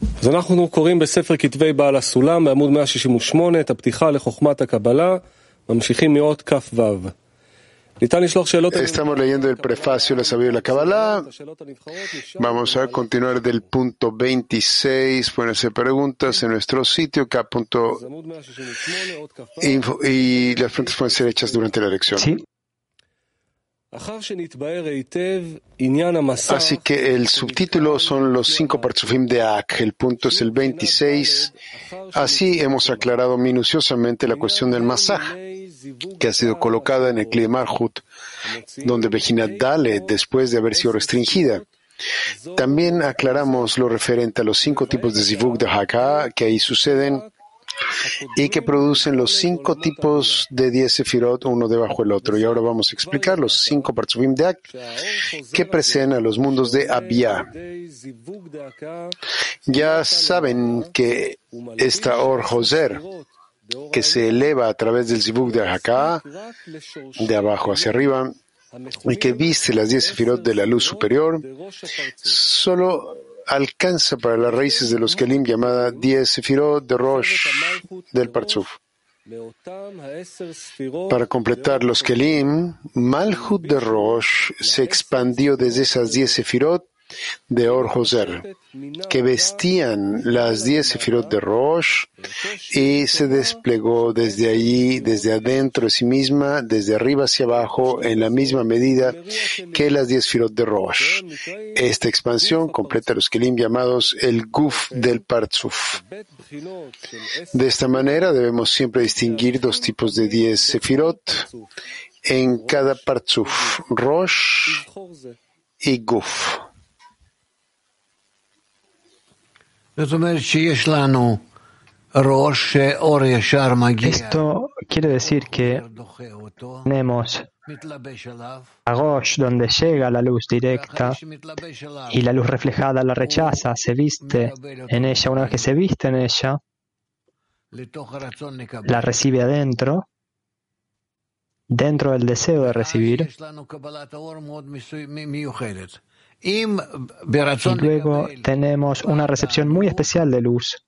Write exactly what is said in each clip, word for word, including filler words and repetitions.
אז אנחנו קוראים בספר כתבי בעל הסולם בעמוד מאה שישים ושמונה את הפתיחה לחוכמת הקבלה, ממשיכים מאות כף וו. Estamos leyendo el prefacio de la sabiduría de la Kabbalah. Vamos a continuar del punto veintiséis. Pueden hacer preguntas en nuestro sitio k punto info y las preguntas pueden ser hechas durante la lección. Sí. Así que el subtítulo son los cinco partzufim de Ak. El punto es el veintiséis. Así hemos aclarado minuciosamente la cuestión del masaj, que ha sido colocada en el Kli de Malchut, donde Bejinat Dalet, después de haber sido restringida. También aclaramos lo referente a los cinco tipos de Zivug de Haka que ahí suceden y que producen los cinco tipos de diez sefirot, uno debajo del otro. Y ahora vamos a explicar los cinco partzufim de Ak que preceden a los mundos de Abiyah. Ya saben que esta Or Hoser, que se eleva a través del Zivug de Haka, de abajo hacia arriba, y que viste las diez sefirot de la luz superior, solo alcanza para las raíces de los Kelim llamada diez sefirot de Rosh del Partzuf. Para completar los Kelim, Malchut de Rosh se expandió desde esas diez sefirot de Or Hoser, que vestían las diez sefirot de Rosh, y se desplegó desde allí, desde adentro de sí misma, desde arriba hacia abajo, en la misma medida que las diez sefirot de Rosh. Esta expansión completa los kelim llamados el Guf del Partzuf. De esta manera debemos siempre distinguir dos tipos de diez sefirot en cada Partzuf, Rosh y Guf. Esto quiere decir que tenemos a Rosh, donde llega la luz directa y la luz reflejada la rechaza, se viste en ella. Una vez que se viste en ella, la recibe adentro, dentro del deseo de recibir. Y luego tenemos una recepción muy especial de luz.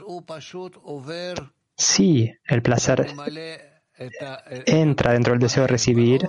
Si el placer entra dentro del deseo de recibir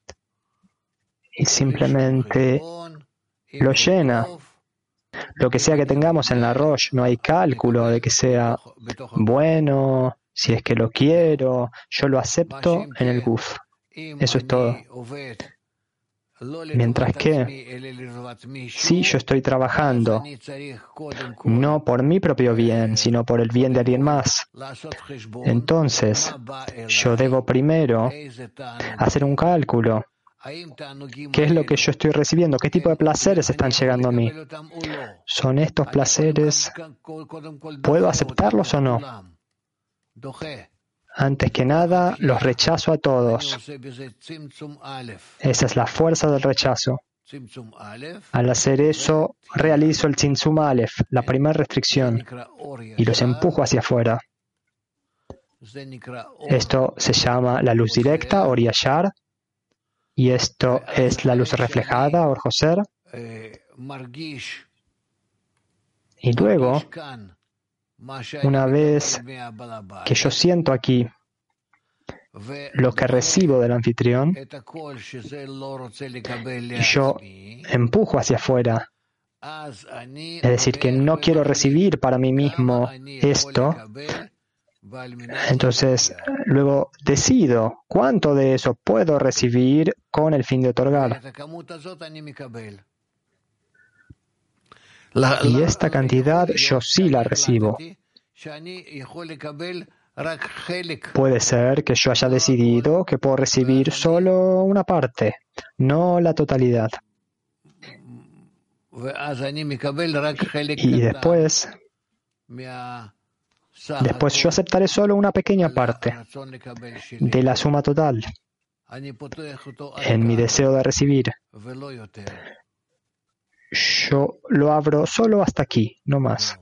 y simplemente lo llena. Lo que sea que tengamos en la Rosh, no hay cálculo de que sea bueno, si es que lo quiero, yo lo acepto en el Guf. Eso es todo. Mientras que, si yo estoy trabajando no por mi propio bien, sino por el bien de alguien más, entonces yo debo primero hacer un cálculo. ¿Qué es lo que yo estoy recibiendo? ¿Qué tipo de placeres están llegando a mí? ¿Son estos placeres? ¿Puedo aceptarlos o no? Antes que nada, los rechazo a todos. Esa es la fuerza del rechazo. Al hacer eso, realizo el Tzimtzum Aleph, la primera restricción, y los empujo hacia afuera. Esto se llama la luz directa, Or Yashar, y esto es la luz reflejada, Or Hoser. Y luego, una vez que yo siento aquí lo que recibo del anfitrión, y yo empujo hacia afuera, es decir, que no quiero recibir para mí mismo esto, entonces luego decido cuánto de eso puedo recibir con el fin de otorgar. Y esta cantidad yo sí la recibo. Puede ser que yo haya decidido que puedo recibir solo una parte, no la totalidad. Y después, después yo aceptaré solo una pequeña parte de la suma total en mi deseo de recibir. Yo lo abro solo hasta aquí, no más.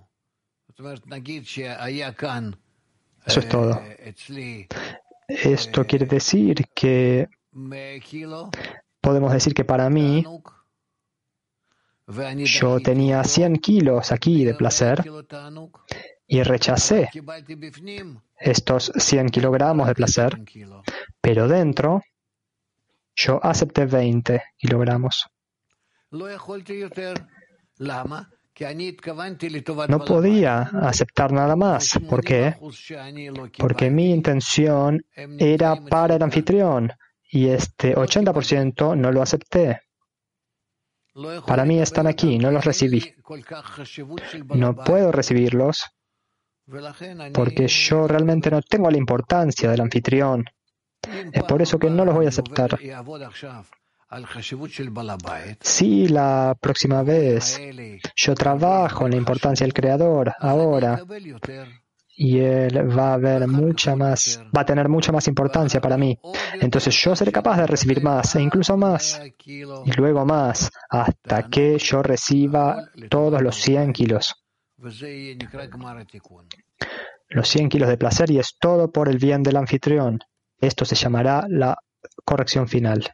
Eso es todo. Esto quiere decir que podemos decir que para mí Yo tenía cien kilos aquí de placer y rechacé estos cien kilogramos de placer, pero dentro yo acepté veinte kilogramos. No podía aceptar nada más. ¿Por qué? Porque mi intención era para el anfitrión y este ochenta por ciento no lo acepté. Para mí están aquí, no los recibí. No puedo recibirlos porque yo realmente no tengo la importancia del anfitrión. Es por eso que no los voy a aceptar. Si la próxima vez yo trabajo en la importancia del creador ahora y él va a ver mucha más, va a tener mucha más importancia para mí, entonces yo seré capaz de recibir más e incluso más y luego más hasta que yo reciba todos los cien kilos. Los cien kilos de placer, y es todo por el bien del anfitrión. Esto se llamará la corrección final.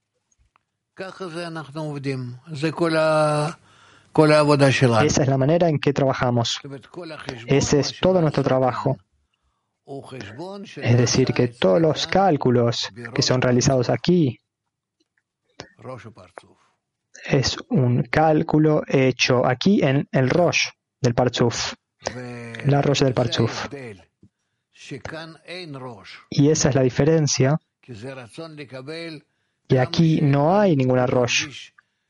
Esa es la manera en que trabajamos. Ese es todo nuestro trabajo. Es decir, que todos los cálculos que son realizados aquí es un cálculo hecho aquí en el Rosh del Partzuf, la Rosh del Partzuf. Y esa es la diferencia, que aquí no hay ninguna Rosh,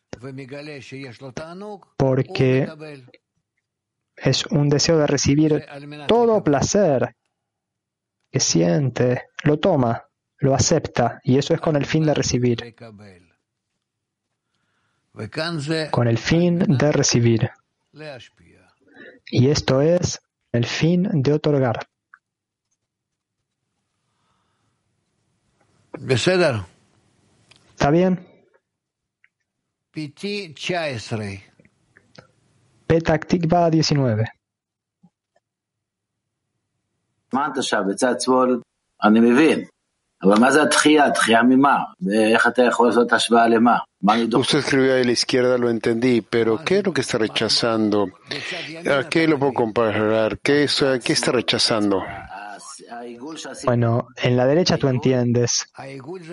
porque es un deseo de recibir todo placer que siente, lo toma, lo acepta, y eso es con el fin de recibir. Con el fin de recibir. Y esto es el fin de otorgar. ¿Está bien? Petach Tikva diecinueve. Usted escribió ahí a la izquierda, lo entendí, pero ¿qué es lo que está rechazando? ¿A qué lo puedo comparar? ¿Qué, es, qué está rechazando? Bueno, en la derecha tú entiendes. A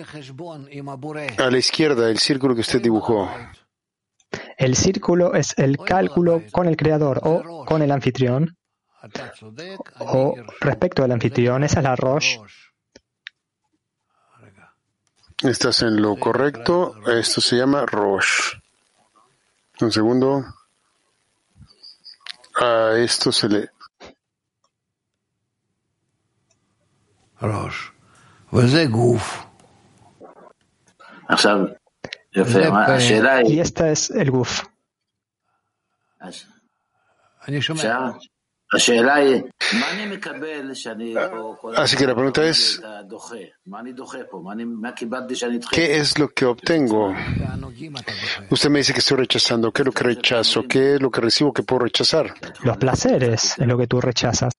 la izquierda, el círculo que usted dibujó. El círculo es el cálculo con el creador o con el anfitrión, o respecto al anfitrión. Esa es la Rosh. Estás en lo correcto. Esto se llama Rosh. Un segundo. A esto se le... Rosh. וזה גוף. עכשיו, יפה, השאלה היא... Y este es el guf. אני שומע. השאלה היא, מה אני מקבל שאני... Así que la pregunta es, ¿qué es lo que obtengo? Usted me dice que estoy rechazando. ¿Qué es lo que rechazo? ¿Qué es lo que recibo que puedo rechazar? Los placeres es lo que tú rechazas.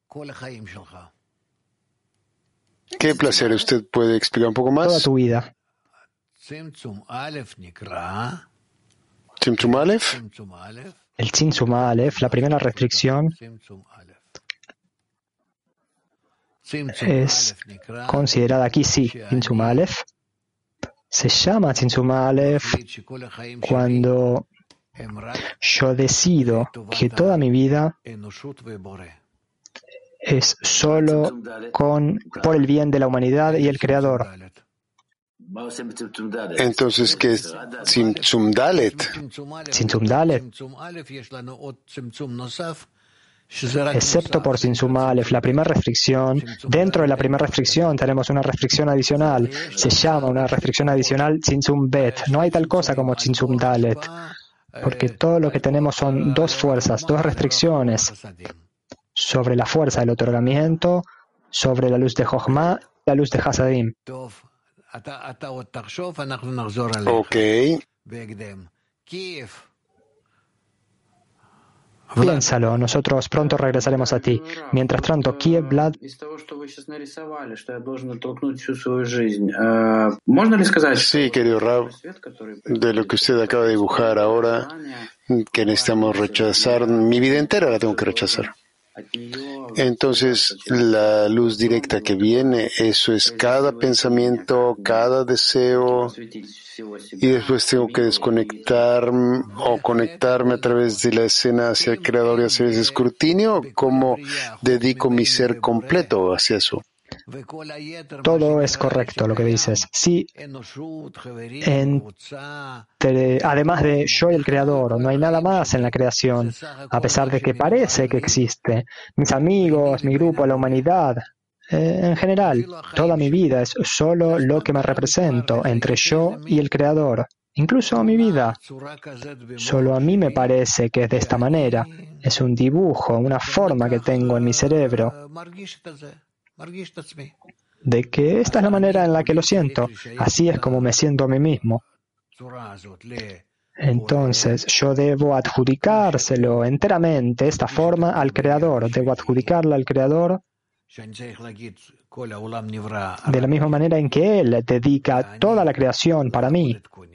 ¿Qué placer? ¿Usted puede explicar un poco más? Toda tu vida. Tzimtzum Aleph. El Tzimtzum Aleph, la primera restricción, es considerada aquí, sí, Tzimtzum Aleph. Se llama Tzimtzum Aleph cuando yo decido que toda mi vida es solo con, por el bien de la humanidad y el Creador. Entonces, ¿qué es Tzimtzum Dalet? Tzimtzum Dalet. Excepto por Tzimtzum Aleph, la primera restricción. Dentro de la primera restricción tenemos una restricción adicional. Se llama una restricción adicional Tzimtzum Bet. No hay tal cosa como Tzimtzum Dalet, porque todo lo que tenemos son dos fuerzas, dos restricciones sobre la fuerza del otorgamiento, sobre la luz de Jochma y la luz de Hasadim. Ok. Piénsalo, nosotros pronto regresaremos a ti. Mientras tanto, Kiev, Vlad. Sí, querido Rab, de lo que usted acaba de dibujar ahora, que necesitamos rechazar, mi vida entera la tengo que rechazar. Entonces, la luz directa que viene, eso es cada pensamiento, cada deseo, y después tengo que desconectar o conectarme a través de la escena hacia el Creador y hacia ese escrutinio. ¿Cómo dedico mi ser completo hacia eso? Todo es correcto lo que dices. Sí, entre, además de yo y el Creador, no hay nada más en la creación, a pesar de que parece que existe. Mis amigos, mi grupo, la humanidad, eh, en general, toda mi vida es solo lo que me represento entre yo y el Creador. Incluso mi vida. Solo a mí me parece que es de esta manera. Es un dibujo, una forma que tengo en mi cerebro. De que esta es la manera en la que lo siento, así es como me siento a mí mismo. Entonces, yo debo adjudicárselo enteramente, esta forma, al Creador. Debo adjudicarla al Creador de la misma manera en que Él dedica toda la creación para mí.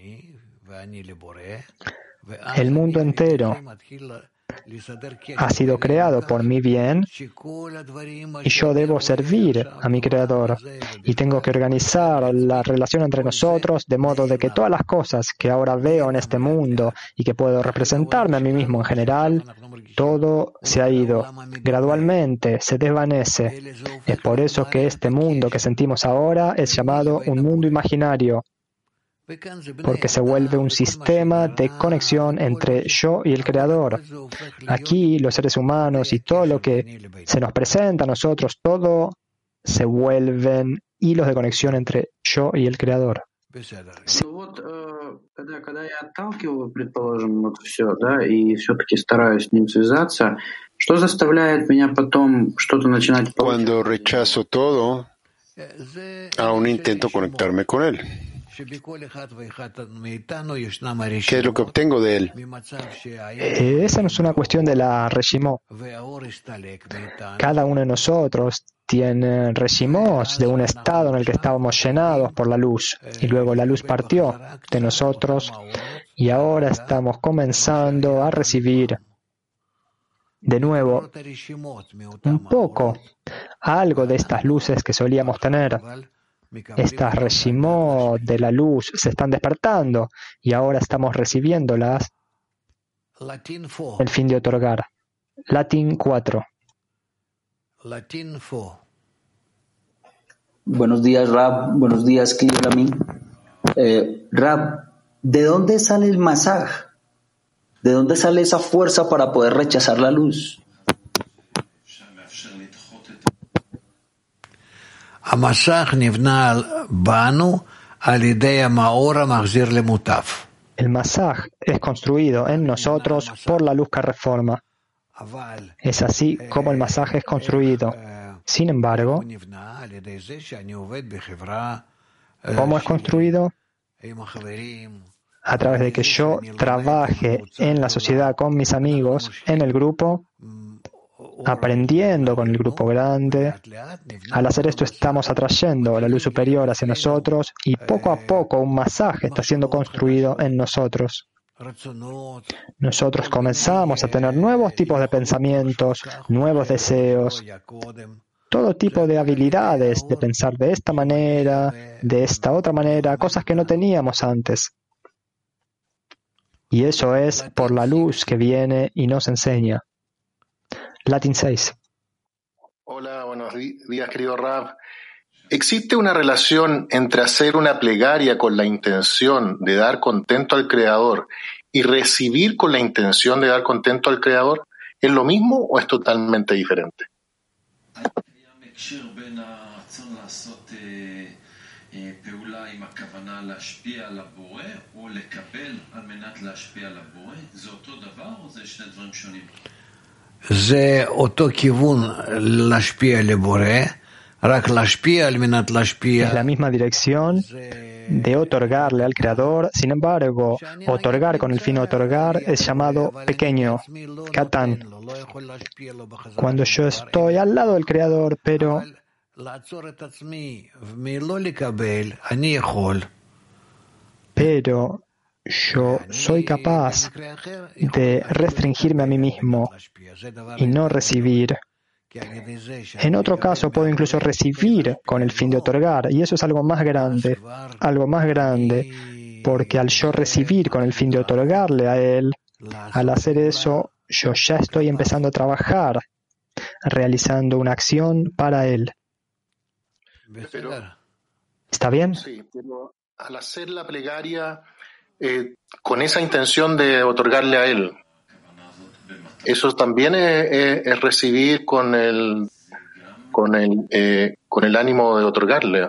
El mundo entero ha sido creado por mi bien y yo debo servir a mi Creador y tengo que organizar la relación entre nosotros de modo de que todas las cosas que ahora veo en este mundo y que puedo representarme a mí mismo en general, todo se ha ido, gradualmente se desvanece. Es por eso que este mundo que sentimos ahora es llamado un mundo imaginario, porque se vuelve un sistema de conexión entre yo y el Creador. Aquí, los seres humanos y todo lo que se nos presenta a nosotros, todo se vuelven hilos de conexión entre yo y el Creador. Sí. Cuando rechazo todo, aún intento conectarme con Él. ¿Qué es lo que obtengo de Él? Eh, esa no es una cuestión de la Reshimó. Cada uno de nosotros tiene Reshimós de un estado en el que estábamos llenados por la luz, y luego la luz partió de nosotros, y ahora estamos comenzando a recibir de nuevo un poco, algo de estas luces que solíamos tener. Estas Reshimot de la luz se están despertando y ahora estamos recibiéndolas. El fin de otorgar. Latín cuatro. Buenos días, Rab. Buenos días, Cliolamin. Eh, Rab, ¿de dónde sale el masaj? ¿De dónde sale esa fuerza para poder rechazar la luz? El masaj es construido en nosotros por la luz que reforma. Es así como el masaj es construido. Sin embargo, ¿cómo es construido? A través de que yo trabaje en la sociedad con mis amigos, en el grupo, aprendiendo con el grupo grande. Al hacer esto estamos atrayendo la luz superior hacia nosotros y poco a poco un masaje está siendo construido en nosotros. Nosotros comenzamos a tener nuevos tipos de pensamientos, nuevos deseos, todo tipo de habilidades de pensar de esta manera, de esta otra manera, cosas que no teníamos antes. Y eso es por la luz que viene y nos enseña. Latín seis. Hola, buenos días, querido Rab. ¿Existe una relación entre hacer una plegaria con la intención de dar contento al Creador y recibir con la intención de dar contento al Creador? ¿Es lo mismo o es totalmente diferente? זה אותו כיוון להשפיע לבורא, Es la misma dirección de otorgarle al Creador. Sin embargo, otorgar con el fin de otorgar es llamado pequeño, Katán. Cuando yo estoy al lado del Creador, pero pero yo soy capaz de restringirme a mí mismo y no recibir. En otro caso, puedo incluso recibir con el fin de otorgar, y eso es algo más grande, algo más grande, porque al yo recibir con el fin de otorgarle a Él, al hacer eso, yo ya estoy empezando a trabajar, realizando una acción para Él. ¿Está bien? Sí, pero al hacer la plegaria eh, con esa intención de otorgarle a Él, eso también es, es, es recibir con el con el eh, con el ánimo de otorgarle.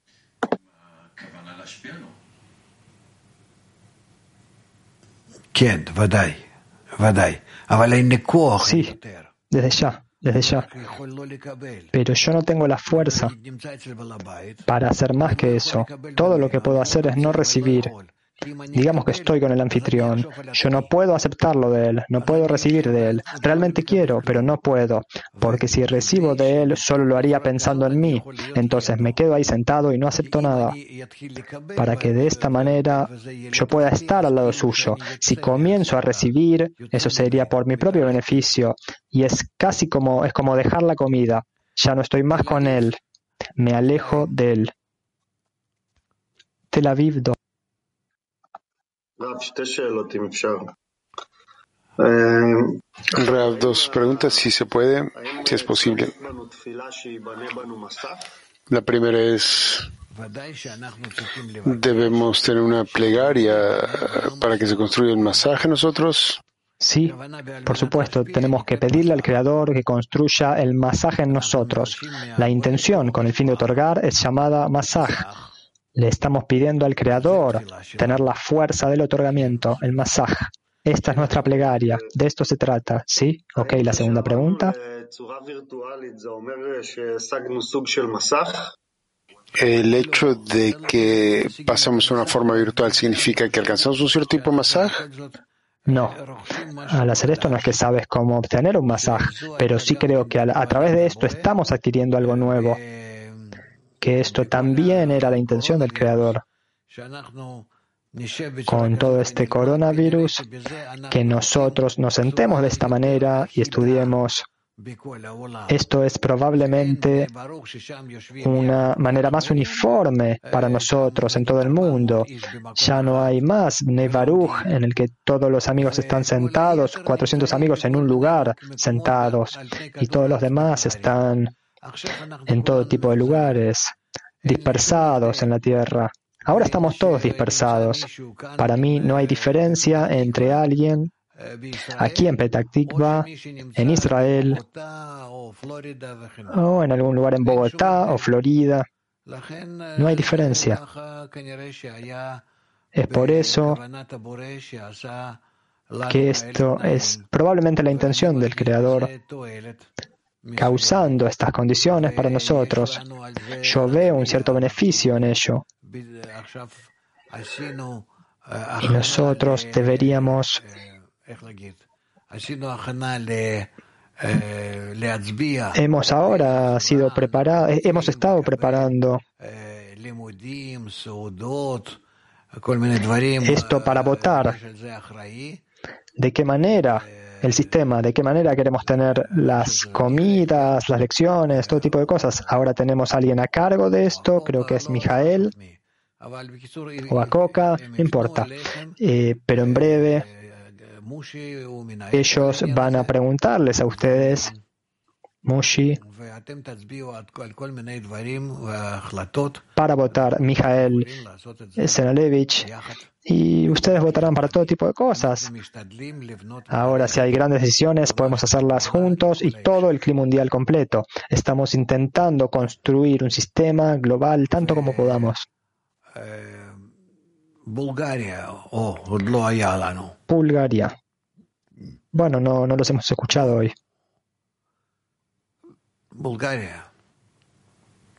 Sí, desde ya, desde ya. Pero yo no tengo la fuerza para hacer más que eso. Todo lo que puedo hacer es no recibir. Digamos que estoy con el anfitrión. Yo no puedo aceptarlo de él, no puedo recibir de él. Realmente quiero, pero no puedo, porque si recibo de él, solo lo haría pensando en mí. Entonces me quedo ahí sentado y no acepto nada. Para que de esta manera yo pueda estar al lado suyo. Si comienzo a recibir, eso sería por mi propio beneficio. Y es casi como, es como dejar la comida. Ya no estoy más con él. Me alejo de él. Tel Aviv dos. Rav, dos preguntas, si se puede, si es posible. La primera es, ¿debemos tener una plegaria para que se construya el masaje nosotros? Sí, por supuesto, tenemos que pedirle al Creador que construya el masaje en nosotros. La intención con el fin de otorgar es llamada masaj. Le estamos pidiendo al Creador tener la fuerza del otorgamiento, el masaj. Esta es nuestra plegaria, de esto se trata, ¿sí? Ok, la segunda pregunta. ¿El hecho de que pasamos a una forma virtual significa que alcanzamos un cierto tipo de masaj? No. Al hacer esto no es que sabes cómo obtener un masaj, pero sí creo que a, a través de esto estamos adquiriendo algo nuevo. Que esto también era la intención del Creador. Con todo este coronavirus, que nosotros nos sentemos de esta manera y estudiemos. Esto es probablemente una manera más uniforme para nosotros en todo el mundo. Ya no hay más Bnei Baruch en el que todos los amigos están sentados, cuatrocientos amigos en un lugar sentados, y todos los demás están en todo tipo de lugares, dispersados en la tierra. Ahora estamos todos dispersados. Para mí no hay diferencia entre alguien aquí en Petah Tikva, en Israel, o en algún lugar en Bogotá o Florida. No hay diferencia. Es por eso que esto es probablemente la intención del Creador, causando estas condiciones para nosotros. Yo veo un cierto beneficio en ello. Y nosotros deberíamos hemos ahora sido preparados, hemos estado preparando esto para votar. ¿De qué manera? El sistema, de qué manera queremos tener las comidas, las lecciones, todo tipo de cosas. Ahora tenemos a alguien a cargo de esto, creo que es Mijael o Akoka, no importa. Eh, pero en breve ellos van a preguntarles a ustedes, Mushi, para votar Mijael Senalevich, y ustedes votarán para todo tipo de cosas. Ahora, si hay grandes decisiones, podemos hacerlas juntos y todo el clima mundial completo. Estamos intentando construir un sistema global tanto como podamos. Bulgaria, oh, Bulgaria. Bueno, no, no los hemos escuchado hoy. Bulgaria.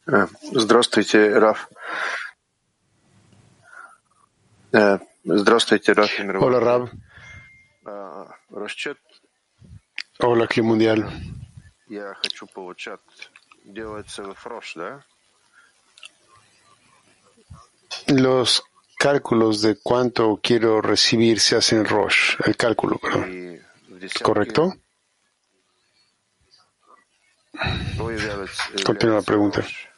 Здравствуйте, Раф. Здравствуйте, Раф. Hola, Rab. Расчет. Hola, Clima Mundial. Я хочу получать. Делается в Rosh, ¿да? Los cálculos de cuánto quiero recibir se hacen en Rosh. El cálculo, perdón. ¿Correcto? Continúa la pregunta.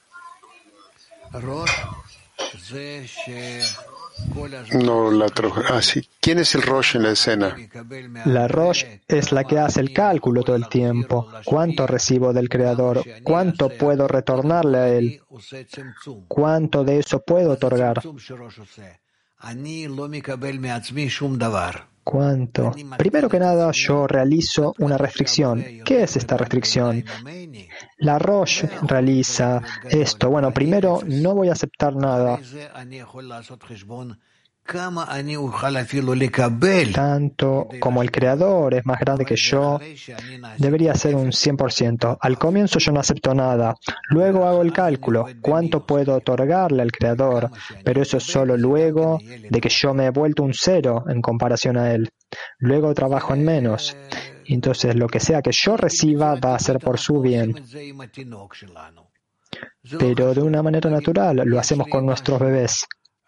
No la troja. Ah, sí. ¿Quién es el Rosh en la escena? La Rosh es la que hace el cálculo todo el tiempo. ¿Cuánto recibo del Creador? ¿Cuánto puedo retornarle a Él? ¿Cuánto de eso puedo otorgar? ¿Cuánto? Primero que nada, yo realizo una restricción. ¿Qué es esta restricción? La Rosh realiza esto. Bueno, primero, no voy a aceptar nada. Tanto como el Creador es más grande que yo, debería ser un cien por ciento. Al comienzo yo no acepto nada. Luego hago el cálculo. ¿Cuánto puedo otorgarle al Creador? Pero eso es solo luego de que yo me he vuelto un cero en comparación a Él. Luego trabajo en menos. Entonces lo que sea que yo reciba va a ser por su bien. Pero de una manera natural lo hacemos con nuestros bebés.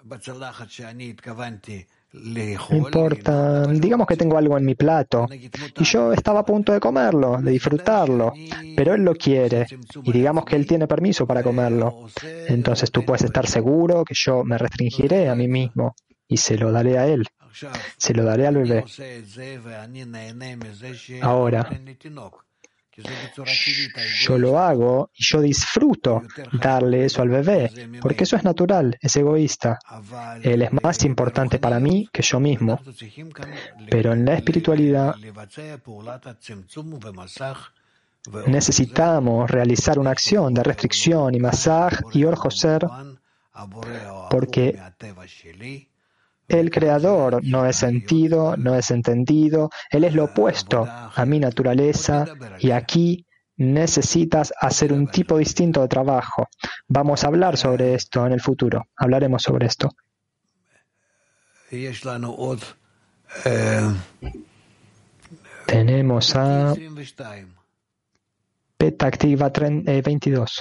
No importa, digamos que tengo algo en mi plato y yo estaba a punto de comerlo, de disfrutarlo, pero él lo quiere y digamos que él tiene permiso para comerlo. Entonces tú puedes estar seguro que yo me restringiré a mí mismo y se lo daré a él, se lo daré al bebé. Ahora, yo lo hago y yo disfruto darle eso al bebé, porque eso es natural, es egoísta. Él es más importante para mí que yo mismo. Pero en la espiritualidad necesitamos realizar una acción de restricción y masaj y orjoser, porque el Creador no es sentido, no es entendido, Él es lo opuesto a mi naturaleza y aquí necesitas hacer un tipo distinto de trabajo. Vamos a hablar sobre esto en el futuro, hablaremos sobre esto. Tenemos a Peta Activa veintidós.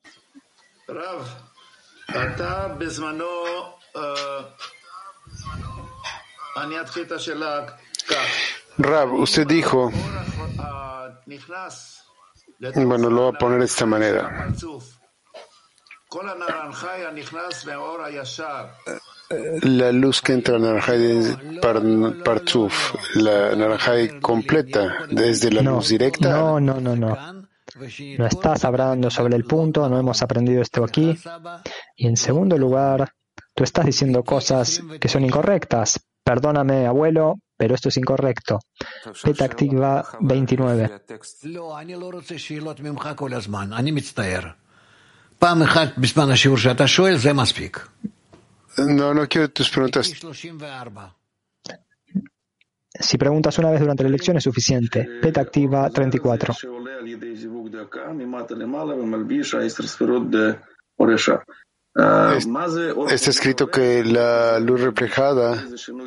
Rab, usted dijo, bueno, lo voy a poner de esta manera. La luz que entra a Naranjay de Partzuf, la Naranjay completa, desde la no, luz directa. No, no, no, no. No estás hablando sobre el punto, no hemos aprendido esto aquí. Y en segundo lugar, tú estás diciendo cosas que son incorrectas. Perdóname, abuelo, pero esto es incorrecto. Peta Activa veintinueve. No, no quiero tus preguntas. Si preguntas una vez durante la lección es suficiente. Peta Activa treinta y cuatro. Está escrito que la luz reflejada,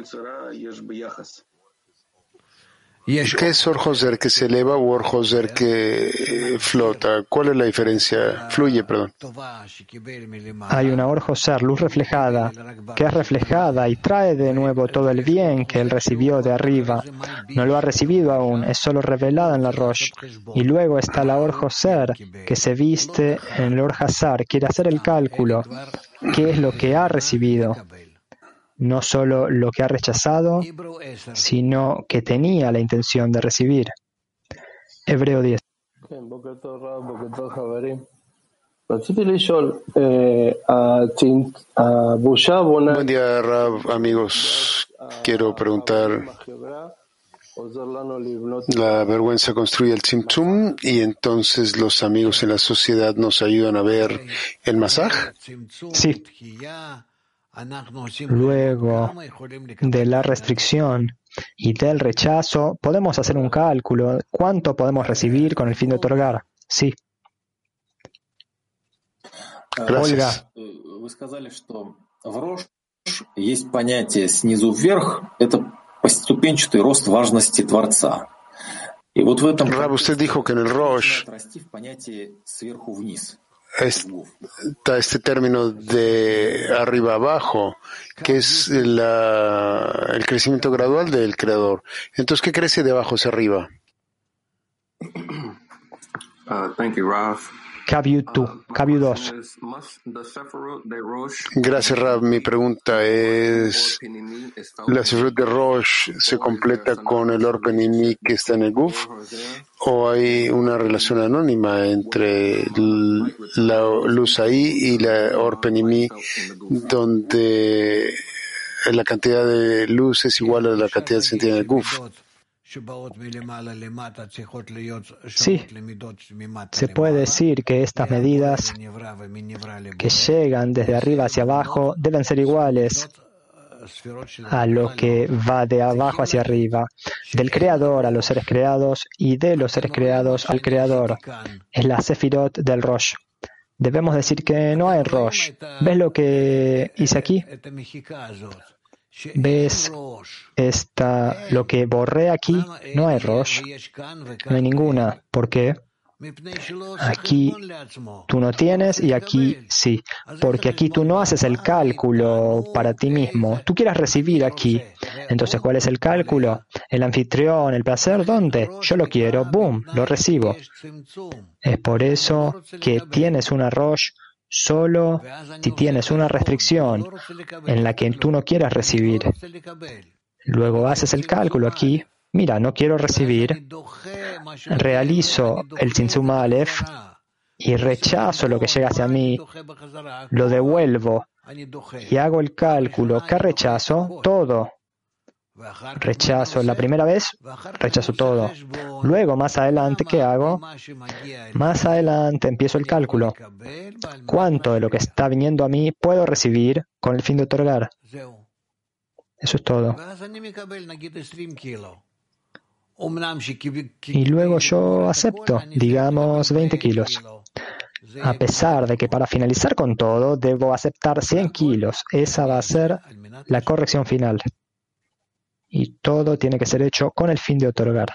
¿qué es Orjoser que se eleva o Orjoser que flota? ¿Cuál es la diferencia? Fluye, perdón. Hay una Orjoser, luz reflejada, que es reflejada y trae de nuevo todo el bien que él recibió de arriba. No lo ha recibido aún, es solo revelada en la Rosh. Y luego está la Orjoser, que se viste en el Orjazar, quiere hacer el cálculo. ¿Qué es lo que ha recibido? No solo lo que ha rechazado, sino que tenía la intención de recibir. Hebreo diez. Buen día, Rab, amigos. Quiero preguntar, la vergüenza construye el tzimtzum y entonces los amigos en la sociedad nos ayudan a ver el masaj. Sí. Luego de la restricción y del rechazo, podemos hacer un cálculo. ¿Cuánto podemos recibir con el fin de otorgar? Sí. Gracias. Вы сказали, что в Рош есть понятие снизу вверх, это поступенчатый рост важности Творца. И вот в этом Rab, usted dijo que en el Rosh расти в понятие сверху вниз. está este término de arriba abajo, que es la, el crecimiento gradual del creador. Entonces, ¿qué crece de abajo hacia arriba? Uh, thank you, Rav. Cabiu dos. Gracias, Rab. Mi pregunta es, ¿la Sefirot de Rosh se completa con el Or Penimi que está en el Guf? ¿O hay una relación anónima entre la luz ahí y la Or Penimi, donde la cantidad de luz es igual a la cantidad de sentida en el Guf? Sí, se puede decir que estas medidas que llegan desde arriba hacia abajo deben ser iguales a lo que va de abajo hacia arriba, del creador a los seres creados y de los seres creados al creador. Es la Sefirot del Rosh. Debemos decir que no hay Rosh. ¿Ves lo que hice aquí? ¿Ves esta, lo que borré aquí? No hay Rosh, no hay ninguna. ¿Por qué? Aquí tú no tienes y aquí sí. Porque aquí tú no haces el cálculo para ti mismo. Tú quieres recibir aquí. Entonces, ¿cuál es el cálculo? El anfitrión, el placer, ¿dónde? Yo lo quiero, boom, lo recibo. Es por eso que tienes una Rosh solo si tienes una restricción en la que tú no quieras recibir. Luego haces el cálculo aquí. Mira, no quiero recibir. Realizo el Tzimtzum Aleph y rechazo lo que llega hacia mí. Lo devuelvo y hago el cálculo. ¿Qué rechazo? Todo. Rechazo la primera vez, rechazo todo. Luego, más adelante, ¿qué hago? Más adelante empiezo el cálculo. ¿Cuánto de lo que está viniendo a mí puedo recibir con el fin de otorgar? Eso es todo. Y luego yo acepto, digamos, veinte kilos. A pesar de que para finalizar con todo, debo aceptar cien kilos. Esa va a ser la corrección final. Y todo tiene que ser hecho con el fin de otorgar.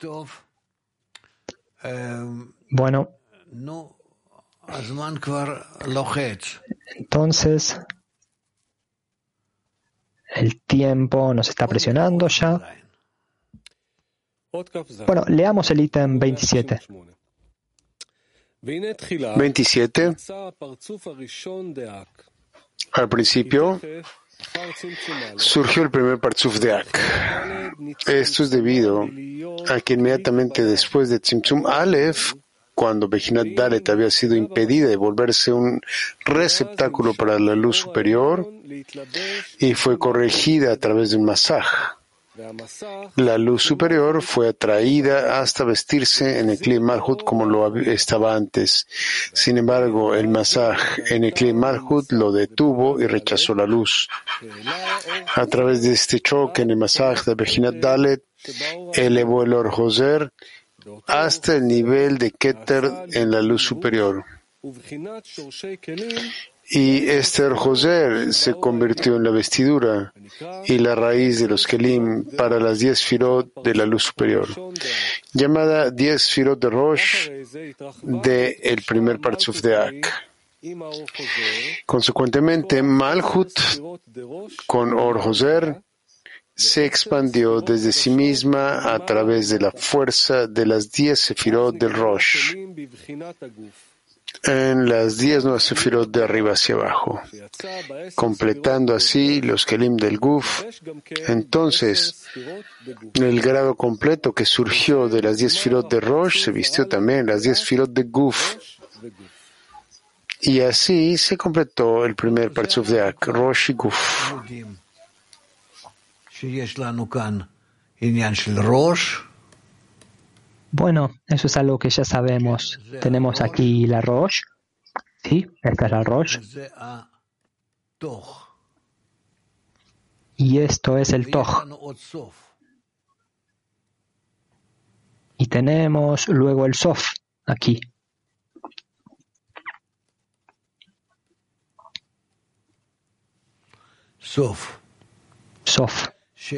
Bueno, entonces el tiempo nos está presionando ya. Bueno, leamos el ítem veintisiete. veintisiete. Al principio surgió el primer Partzuf de Ak. Esto es debido a que inmediatamente después de Tzimtzum Aleph, cuando Bejinat Dalet había sido impedida de volverse un receptáculo para la luz superior y fue corregida a través de un masaj, la luz superior fue atraída hasta vestirse en el Kli Malhut como lo estaba antes. Sin embargo, el masaj en el Kli Malhut lo detuvo y rechazó la luz. A través de este choque en el masaj de Bejinat Dalet, elevó el Or Hoser hasta el nivel de Keter en la luz superior. Y este Or Hoser se convirtió en la vestidura y la raíz de los Kelim para las diez Sefirot de la luz superior, llamada diez Sefirot de Rosh de el primer Partzuf de Ak. Consecuentemente, Malhut con Or Hoser se expandió desde sí misma a través de la fuerza de las diez Sefirot del Rosh en las diez nuevas Sefirot de arriba hacia abajo, completando así los Kelim del Guf. Entonces, el grado completo que surgió de las diez Sefirot de Rosh se vistió también en las diez Sefirot de Guf. Y así se completó el primer Partzuf de Ak, Rosh y Guf. Bueno, eso es algo que ya sabemos. Tenemos aquí la Rosh. Sí, esta es la Rosh. Y esto es el Toj. Y tenemos luego el Sof aquí. Sof.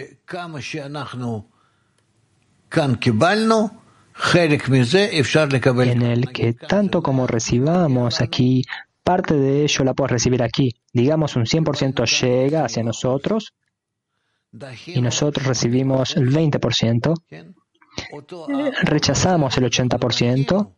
En el que tanto como recibamos aquí, parte de ello la puedes recibir aquí. Digamos un cien por ciento llega hacia nosotros y nosotros recibimos el veinte por ciento. Rechazamos el ochenta por ciento.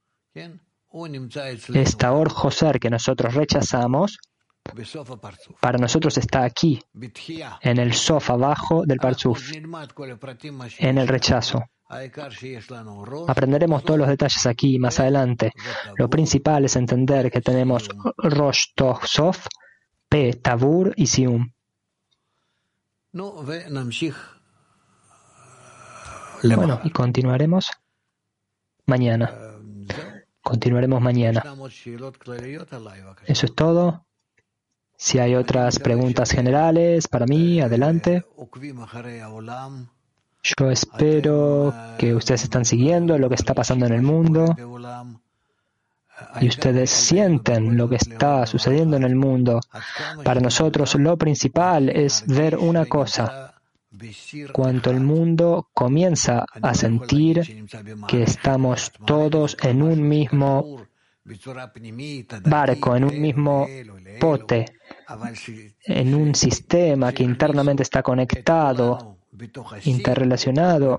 Esta Or Joser que nosotros rechazamos, para nosotros está aquí, en el Sof abajo del Parzuf, en el rechazo. Aprenderemos todos los detalles aquí más adelante. Lo principal es entender que tenemos Rosh, Tov, Sof, Pe, Tabur y Sium. Bueno, y continuaremos mañana. Continuaremos mañana. Eso es todo. Si hay otras preguntas generales para mí, adelante. Yo espero que ustedes están siguiendo lo que está pasando en el mundo y ustedes sienten lo que está sucediendo en el mundo. Para nosotros lo principal es ver una cosa. Cuando el mundo comienza a sentir que estamos todos en un mismo barco, en un mismo pote, en un sistema que internamente está conectado, interrelacionado.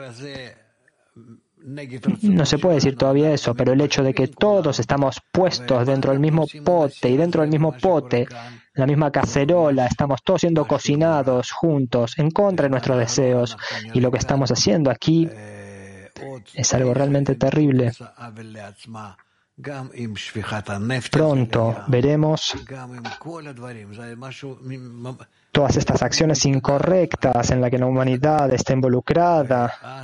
No se puede decir todavía eso, pero el hecho de que todos estamos puestos dentro del mismo pote y dentro del mismo pote, la misma cacerola, estamos todos siendo cocinados juntos en contra de nuestros deseos, y lo que estamos haciendo aquí es algo realmente terrible. Pronto veremos todas estas acciones incorrectas en las que la humanidad está involucrada,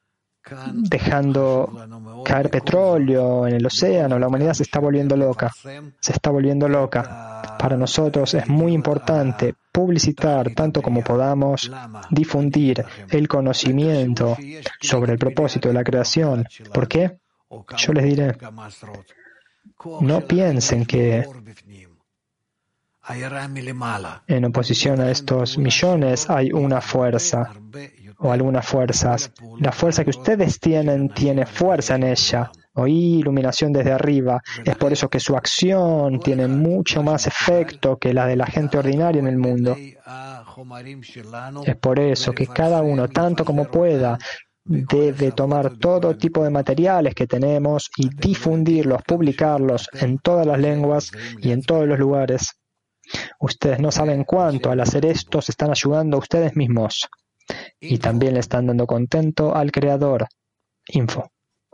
dejando caer petróleo en el océano. La humanidad se está volviendo loca, se está volviendo loca. Para nosotros es muy importante publicitar tanto como podamos, difundir el conocimiento sobre el propósito de la creación. ¿Por qué? Yo les diré, no piensen que en oposición a estos millones hay una fuerza o algunas fuerzas. La fuerza que ustedes tienen tiene fuerza en ella, o iluminación desde arriba. Es por eso que su acción tiene mucho más efecto que la de la gente ordinaria en el mundo. Es por eso que cada uno, tanto como pueda, debe tomar todo tipo de materiales que tenemos y difundirlos, publicarlos en todas las lenguas y en todos los lugares. Ustedes no saben cuánto al hacer esto se están ayudando a ustedes mismos y también le están dando contento al Creador. Info.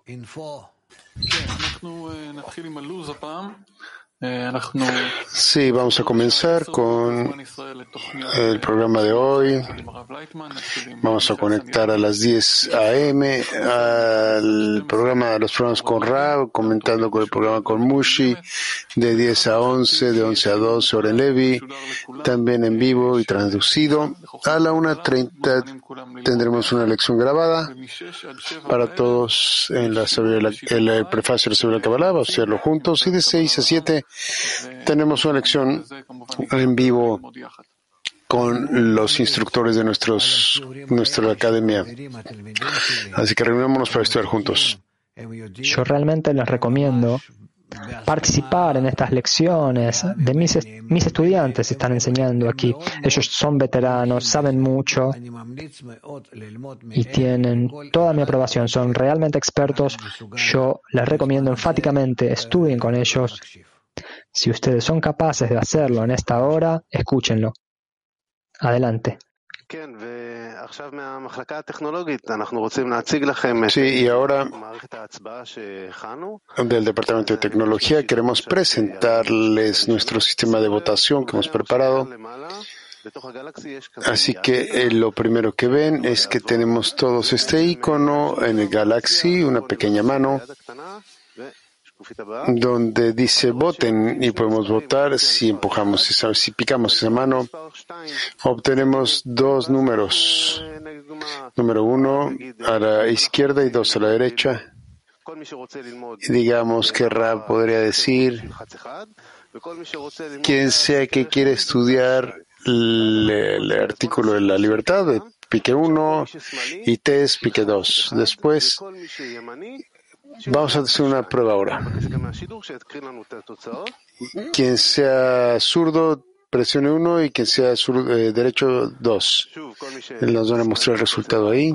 Sí, vamos a comenzar con el programa de hoy. Vamos a conectar a las diez a eme al programa de los programas con Rab, comentando con el programa con Mushi, de diez a once, de once a doce, hora en Levi, también en vivo y traducido. A la una treinta tendremos una lección grabada para todos en la, sobre la, el, el prefacio sobre la Kabbalah. Vamos a hacerlo juntos. Y de seis a siete tenemos una lección en vivo con los instructores de nuestros, nuestra academia. Así que reunámonos para estudiar juntos. Yo realmente les recomiendo participar en estas lecciones. De mis, mis estudiantes están enseñando aquí. Ellos son veteranos, saben mucho y tienen toda mi aprobación. Son realmente expertos. Yo les recomiendo enfáticamente, estudien con ellos. Si ustedes son capaces de hacerlo en esta hora, escúchenlo. Adelante. Sí, y ahora del Departamento de Tecnología queremos presentarles nuestro sistema de votación que hemos preparado. Así que eh, lo primero que ven es que tenemos todos este icono en el Galaxy, una pequeña mano, donde dice voten, y podemos votar. Si empujamos esa, si picamos esa mano, obtenemos dos números, número uno a la izquierda y dos a la derecha. Y digamos que Rab podría decir, quien sea que quiera estudiar el, el artículo de la libertad, pique uno, y test, pique dos. Después, vamos a hacer una prueba ahora. Quien sea zurdo, presione uno, y quien sea zurdo, eh, derecho, dos. Nos van a mostrar el resultado ahí.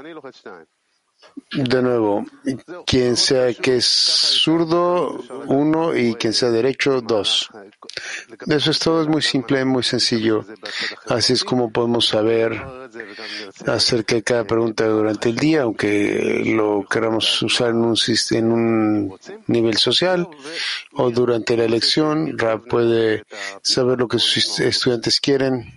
De nuevo, quien sea que es zurdo, uno, y quien sea derecho, dos. Eso es todo, es muy simple, muy sencillo. Así es como podemos saber acerca de cada pregunta durante el día, aunque lo queramos usar en un, en un nivel social o durante la elección. Rab puede saber lo que sus estudiantes quieren,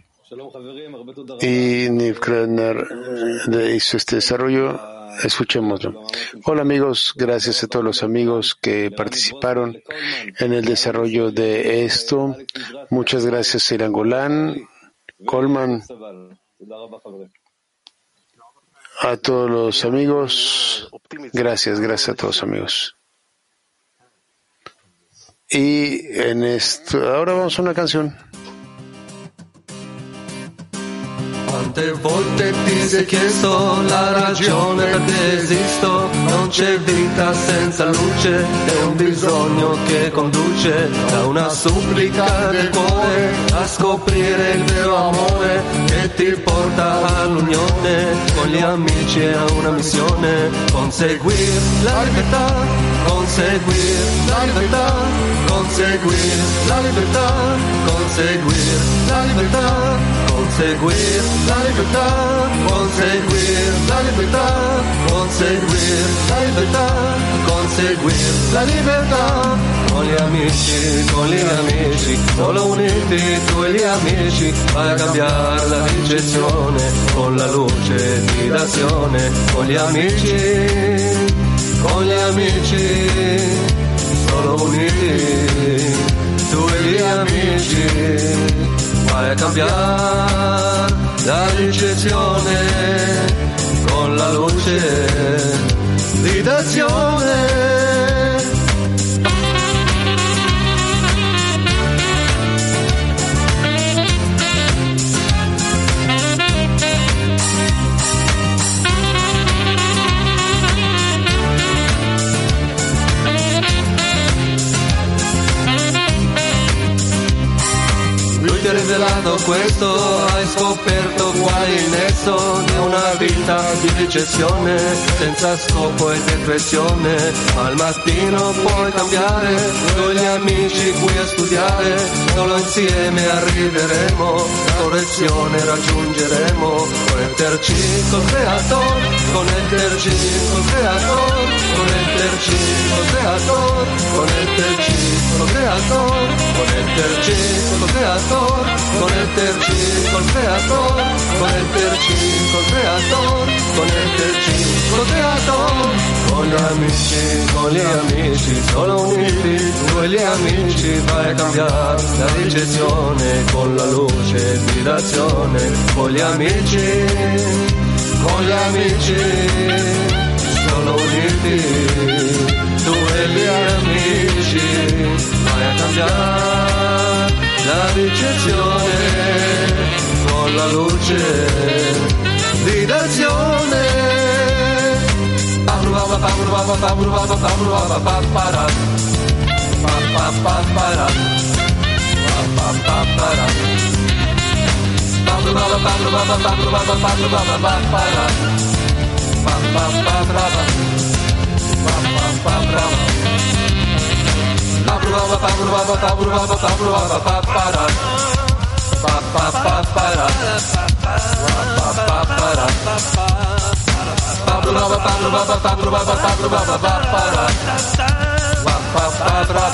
y Niv Kretner hizo este desarrollo. Escuchémoslo. Hola amigos, gracias a todos los amigos que participaron en el desarrollo de esto. Muchas gracias Ilan Golan, Coleman, a todos los amigos. Gracias, gracias a todos amigos. Y en esto, ahora vamos a una canción. Quante volte ti sei chiesto la ragione perché esisto? Non c'è vita senza luce, è un bisogno che conduce da una supplica del cuore a scoprire il vero amore che ti porta all'unione con gli amici e a una missione, conseguir la libertà, conseguir la libertà, conseguir la libertà, conseguir la libertà, conseguir la libertà, conseguir la libertà, conseguir la libertà, conseguir la libertà, con gli amici, con gli amici, solo uniti tu e gli amici, vai a cambiare la ricezione, con la luce di d'azione, con gli amici, con gli amici, solo uniti tu e gli amici, vai a cambiare la ricezione con la luce di d'azione. Ti ha rivelato questo, hai scoperto qual è il nesso di una vita di ricezione senza scopo e depressione. Al mattino puoi cambiare con gli amici qui a studiare, solo insieme arriveremo, la correzione raggiungeremo. Connetterci col creator, connetterci col creator, connetterci col creator, connetterci col creator, connetterci col creator, connetterci col creator, connetterci col creator, connetterci col creator, con gli amici, con gli amici, solo uniti, tu e gli amici, vai a cambiare la ricezione con la luce di d'azione, con gli amici, con gli amici, solo uniti, tu e gli amici, vai a cambiare la ricezione con la luce di d'azione. Ba